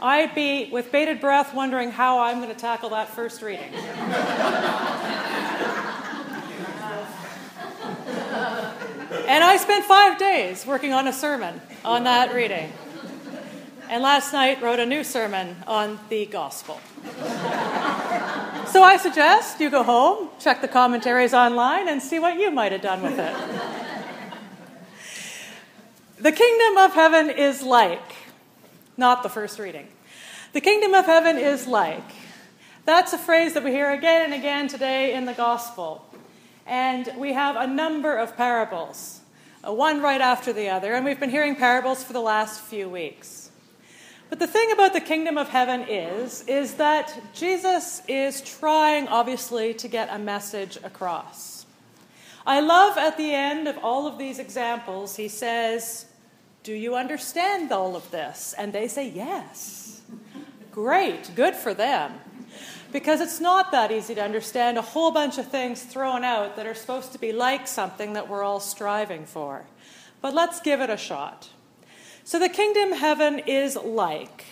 I'd be, with bated breath, wondering how I'm going to tackle that first reading. And I spent 5 days working on a sermon on that reading. And last night wrote a new sermon on the gospel. So I suggest you go home, check the commentaries online, and see what you might have done with it. The kingdom of heaven is like, not the first reading. The kingdom of heaven is like. That's a phrase that we hear again and again today in the gospel. And we have a number of parables, one right after the other, and we've been hearing parables for the last few weeks. But the thing about the kingdom of heaven is that Jesus is trying, obviously, to get a message across. I love at the end of all of these examples, he says, "Do you understand all of this?" And they say, "Yes." Great, good for them. Because it's not that easy to understand a whole bunch of things thrown out that are supposed to be like something that we're all striving for. But let's give it a shot. So the kingdom of heaven is like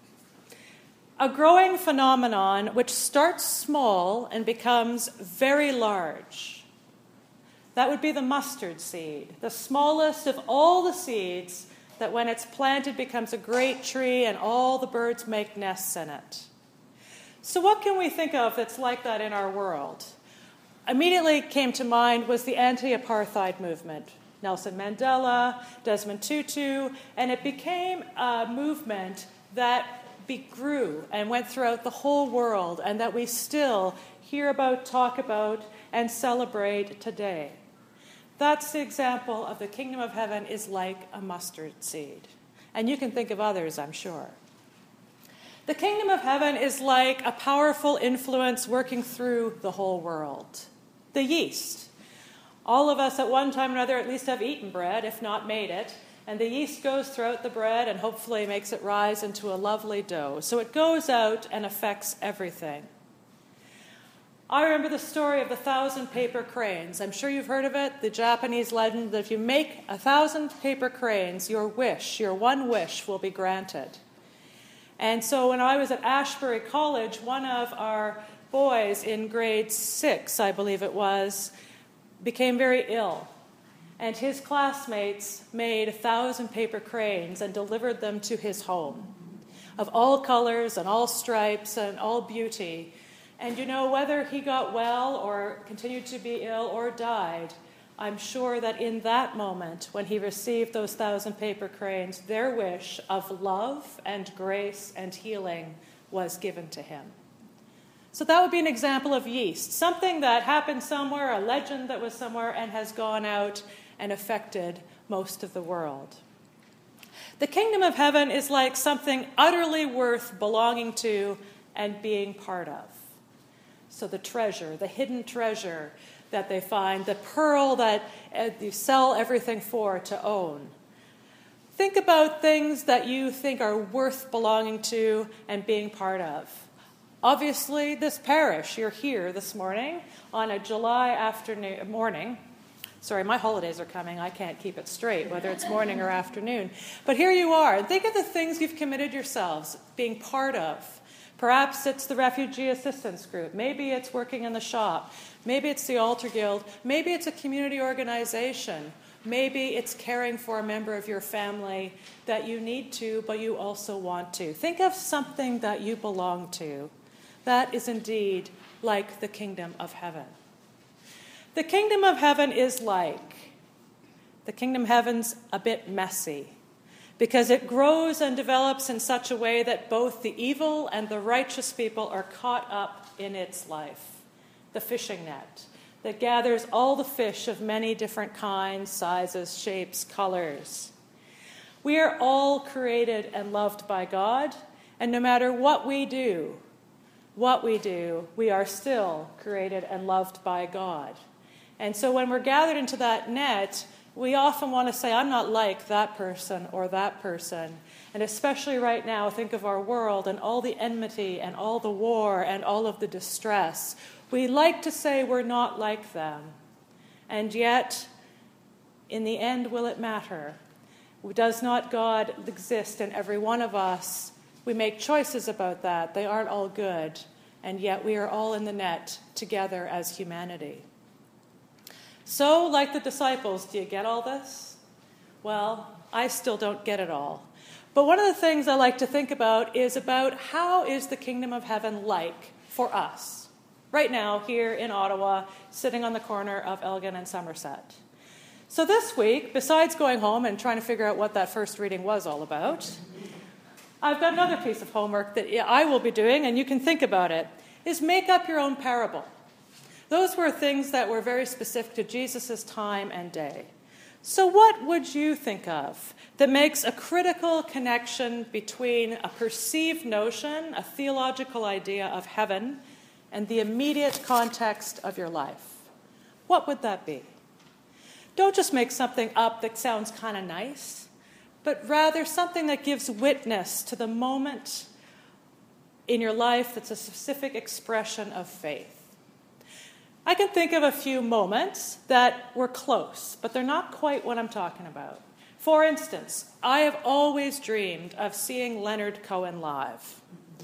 a growing phenomenon which starts small and becomes very large. That would be the mustard seed, the smallest of all the seeds that when it's planted becomes a great tree and all the birds make nests in it. So what can we think of that's like that in our world? Immediately came to mind was the anti-apartheid movement. Nelson Mandela, Desmond Tutu, and it became a movement that grew and went throughout the whole world and that we still hear about, talk about, and celebrate today. That's the example of the kingdom of heaven is like a mustard seed. And you can think of others, I'm sure. The kingdom of heaven is like a powerful influence working through the whole world. The yeast. All of us at one time or another at least have eaten bread, if not made it. And the yeast goes throughout the bread and hopefully makes it rise into a lovely dough. So it goes out and affects everything. I remember the story of the 1,000 paper cranes. I'm sure you've heard of it, the Japanese legend that if you make 1,000 paper cranes, your one wish will be granted. And so when I was at Ashbury College, one of our boys in grade 6, I believe it was, became very ill. And his classmates made 1,000 paper cranes and delivered them to his home of all colors and all stripes and all beauty. And you know, whether he got well or continued to be ill or died, I'm sure that in that moment, when he received those 1,000 paper cranes, their wish of love and grace and healing was given to him. So that would be an example of yeast, something that happened somewhere, a legend that was somewhere, and has gone out and affected most of the world. The kingdom of heaven is like something utterly worth belonging to and being part of. So the treasure, the hidden treasure that they find, the pearl that you sell everything for to own. Think about things that you think are worth belonging to and being part of. Obviously, this parish, you're here this morning on a July morning. Sorry, my holidays are coming. I can't keep it straight, whether it's morning or afternoon. But here you are. Think of the things you've committed yourselves being part of. Perhaps it's the Refugee Assistance Group. Maybe it's working in the shop. Maybe it's the Altar Guild. Maybe it's a community organization. Maybe it's caring for a member of your family that you need to, but you also want to. Think of something that you belong to. That is indeed like the kingdom of heaven. The kingdom of heaven is like. The kingdom of heaven's a bit messy, because it grows and develops in such a way that both the evil and the righteous people are caught up in its life. The fishing net that gathers all the fish of many different kinds, sizes, shapes, colors. We are all created and loved by God, and no matter what we do, we are still created and loved by God. And so when we're gathered into that net, we often want to say, I'm not like that person or that person. And especially right now, think of our world and all the enmity and all the war and all of the distress. We like to say we're not like them. And yet, in the end, will it matter? Does not God exist in every one of us We make choices about that. They aren't all good, and yet we are all in the net together as humanity. So, like the disciples, do you get all this? Well, I still don't get it all. But one of the things I like to think about is about how is the kingdom of heaven like for us, right now here in Ottawa, sitting on the corner of Elgin and Somerset. So this week, besides going home and trying to figure out what that first reading was all about, I've got another piece of homework that I will be doing, and you can think about it, is make up your own parable. Those were things that were very specific to Jesus' time and day. So what would you think of that makes a critical connection between a perceived notion, a theological idea of heaven, and the immediate context of your life? What would that be? Don't just make something up that sounds kind of nice, but rather something that gives witness to the moment in your life that's a specific expression of faith. I can think of a few moments that were close, but they're not quite what I'm talking about. For instance, I have always dreamed of seeing Leonard Cohen live.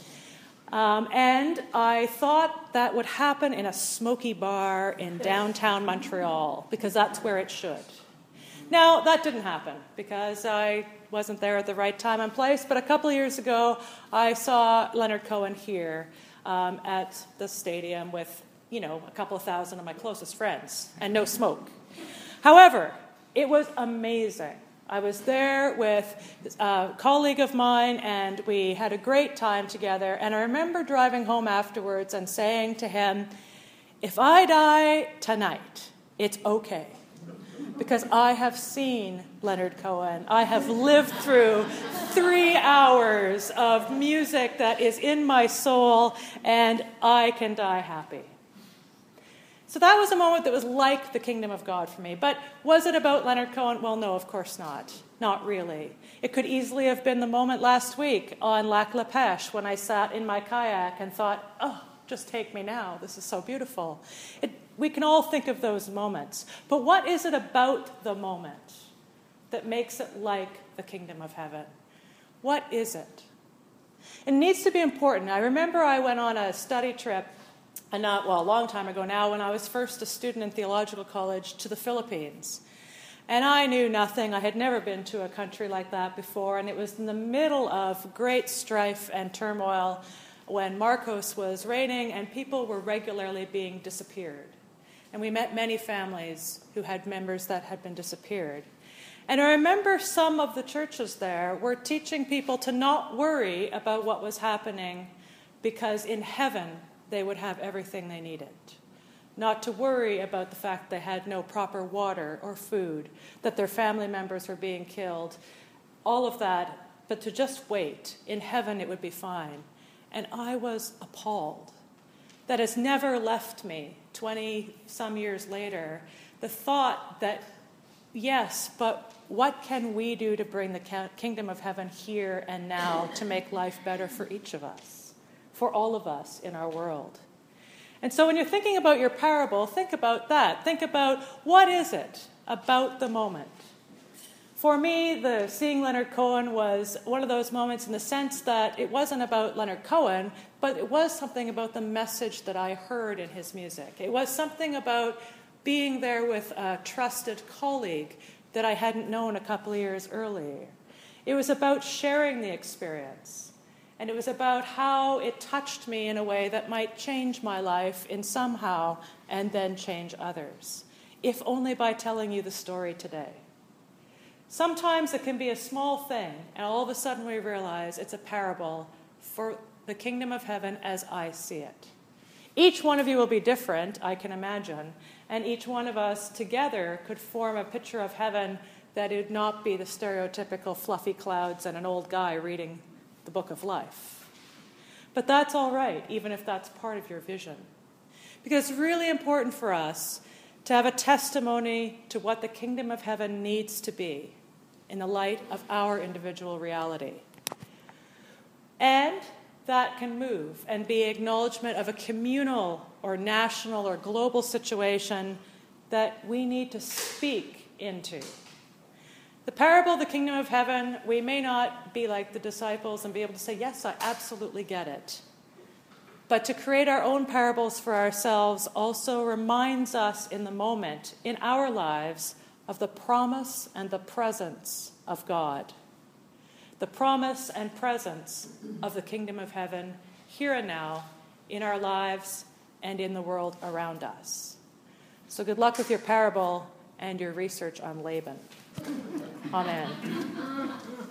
And I thought that would happen in a smoky bar in downtown Montreal, because that's where it should. Now, that didn't happen, because I wasn't there at the right time and place, but a couple of years ago, I saw Leonard Cohen here at the stadium with, a couple of thousand of my closest friends, and no smoke. However, it was amazing. I was there with a colleague of mine, and we had a great time together. And I remember driving home afterwards and saying to him, if I die tonight, it's okay. Because I have seen Leonard Cohen. I have lived through 3 hours of music that is in my soul, and I can die happy. So that was a moment that was like the kingdom of God for me. But was it about Leonard Cohen? Well, no, of course not. Not really. It could easily have been the moment last week on Lac La Pêche when I sat in my kayak and thought, oh, just take me now. This is so beautiful. We can all think of those moments. But what is it about the moment that makes it like the kingdom of heaven? What is it? It needs to be important. I remember I went on a study trip a long time ago now, when I was first a student in theological college, to the Philippines. And I knew nothing. I had never been to a country like that before, and it was in the middle of great strife and turmoil when Marcos was reigning, and people were regularly being disappeared. And we met many families who had members that had been disappeared. And I remember some of the churches there were teaching people to not worry about what was happening, because in heaven they would have everything they needed. Not to worry about the fact they had no proper water or food, that their family members were being killed, all of that, but to just wait. In heaven it would be fine. And I was appalled. That has never left me 20-some years later, the thought that, yes, but what can we do to bring the kingdom of heaven here and now to make life better for each of us? For all of us in our world. And so when you're thinking about your parable, think about that. Think about what is it about the moment. For me, the seeing Leonard Cohen was one of those moments in the sense that it wasn't about Leonard Cohen, but it was something about the message that I heard in his music. It was something about being there with a trusted colleague that I hadn't known a couple of years earlier. It was about sharing the experience. And it was about how it touched me in a way that might change my life in somehow and then change others, if only by telling you the story today. Sometimes it can be a small thing, and all of a sudden we realize it's a parable for the kingdom of heaven as I see it. Each one of you will be different, I can imagine, and each one of us together could form a picture of heaven that would not be the stereotypical fluffy clouds and an old guy reading the book of life. But that's all right, even if that's part of your vision. Because it's really important for us to have a testimony to what the kingdom of heaven needs to be in the light of our individual reality. And that can move and be acknowledgement of a communal or national or global situation that we need to speak into. The parable of the kingdom of heaven, we may not be like the disciples and be able to say, yes, I absolutely get it. But to create our own parables for ourselves also reminds us in the moment, in our lives, of the promise and the presence of God. The promise and presence of the kingdom of heaven here and now in our lives and in the world around us. So good luck with your parable and your research on Laban. Amen.